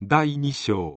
第2章。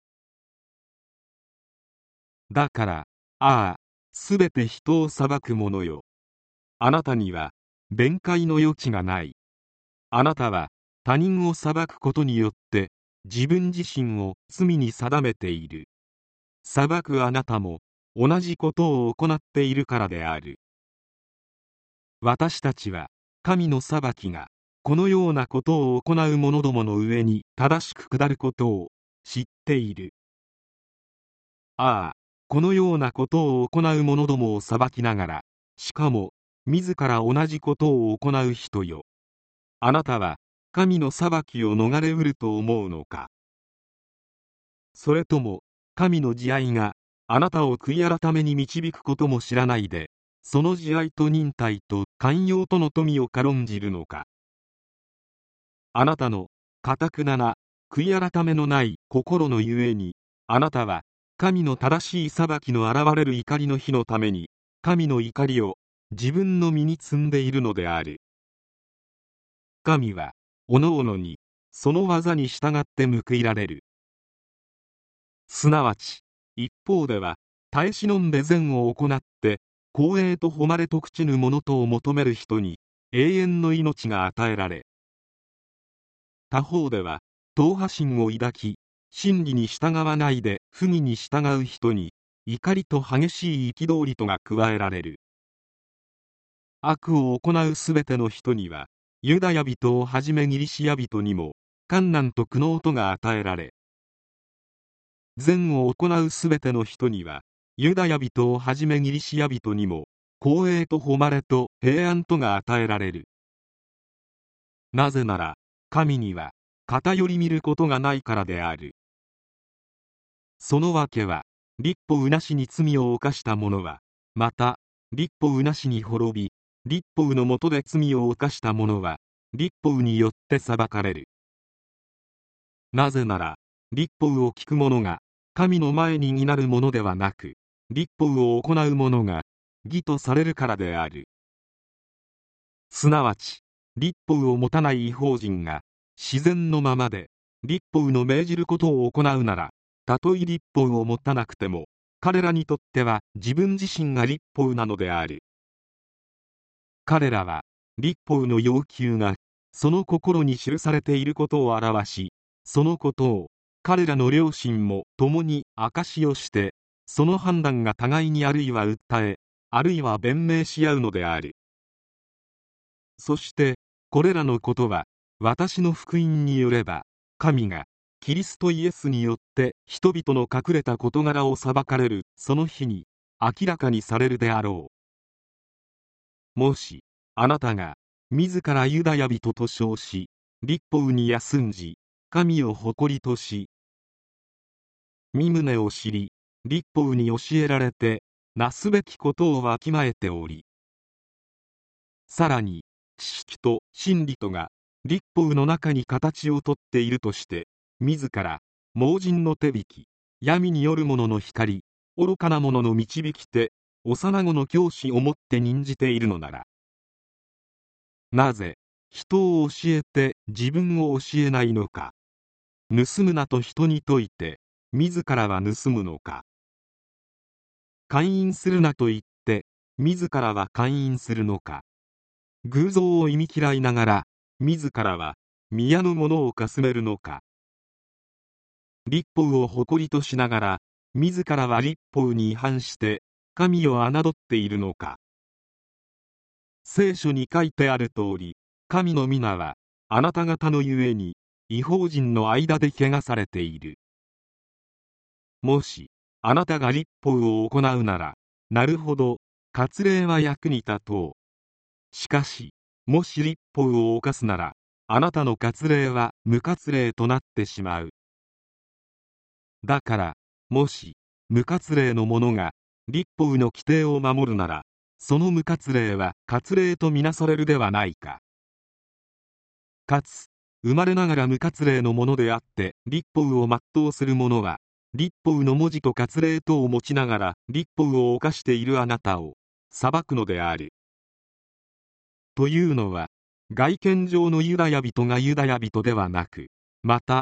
だから、ああ、すべて人を裁く者よ。あなたには、弁解の余地がない。あなたは、他人を裁くことによって、自分自身を罪に定めている。裁くあなたも、同じことを行っているからである。私たちは、神の裁きが、このようなことを行う者どもの上に正しく下ることを知っている。ああ、このようなことを行う者どもを裁きながら、しかも、自ら同じことを行う人よ。あなたは、神の裁きを逃れうると思うのか。それとも、神の慈愛があなたを悔い改めに導くことも知らないで、その慈愛と忍耐と寛容との富を軽んじるのか。あなたの堅くなな悔い改めのない心のゆえに、あなたは神の正しい裁きの現れる怒りの日のために、神の怒りを自分の身に積んでいるのである。神はおのおのにその技に従って報いられる。すなわち、一方では耐え忍んで善を行って光栄と誉れと朽ちぬものとを求める人に永遠の命が与えられ、他方では党派心を抱き真理に従わないで不義に従う人に怒りと激しい憤りとが加えられる。悪を行うすべての人には、ユダヤ人をはじめギリシヤ人にも患難と苦悩とが与えられ、善を行うすべての人には、ユダヤ人をはじめギリシヤ人にも光栄と誉れと平安とが与えられる。なぜなら神には偏り見ることがないからである。そのわけは、立法なしに罪を犯した者は、また立法なしに滅び、立法の下で罪を犯した者は立法によって裁かれる。なぜなら立法を聞く者が神の前に義なるものではなく、立法を行う者が義とされるからである。すなわち立法を持たない異邦人が自然のままで立法の命じることを行うなら、たとえ立法を持たなくても彼らにとっては自分自身が立法なのである。彼らは立法の要求がその心に記されていることを表し、そのことを彼らの良心も共に証しをして、その判断が互いにあるいは訴え、あるいは弁明し合うのである。そしてこれらのことは私の福音によれば、神がキリストイエスによって人々の隠れた事柄を裁かれるその日に明らかにされるであろう。もしあなたが自らユダヤ人と称し、立法に休んじ神を誇りとし、御旨を知り立法に教えられてなすべきことをわきまえており、さらに知識と真理とが立法の中に形をとっているとして、自ら盲人の手引き、闇による者の光、愚かな者の導き手、幼子の教師をもって任じているのなら、なぜ人を教えて自分を教えないのか。盗むなと人に説いて自らは盗むのか。姦淫するなと言って自らは姦淫するのか。偶像を忌み嫌いながら自らは宮のものをかすめるのか。立法を誇りとしながら自らは立法に違反して神を侮っているのか。聖書に書いてある通り、神の皆はあなた方のゆえに異邦人の間で汚されている。もしあなたが立法を行うなら、なるほど割礼は役に立とう。しかしもし立法を犯すなら、あなたの割礼は無割礼となってしまう。だからもし無割礼の者が立法の規定を守るなら、その無割礼は割礼とみなされるではないか。かつ生まれながら無割礼のものであって立法を全うする者は、立法の文字と割礼とを持ちながら立法を犯しているあなたを裁くのである。というのは、外見上のユダヤ人がユダヤ人ではなく、また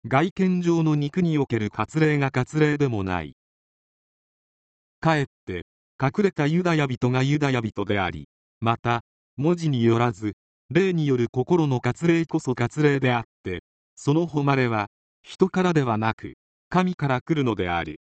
外見上の肉における割礼が割礼でもない。かえって隠れたユダヤ人がユダヤ人であり、また文字によらず霊による心の割礼こそ割礼であって、その誉れは人からではなく神から来るのである。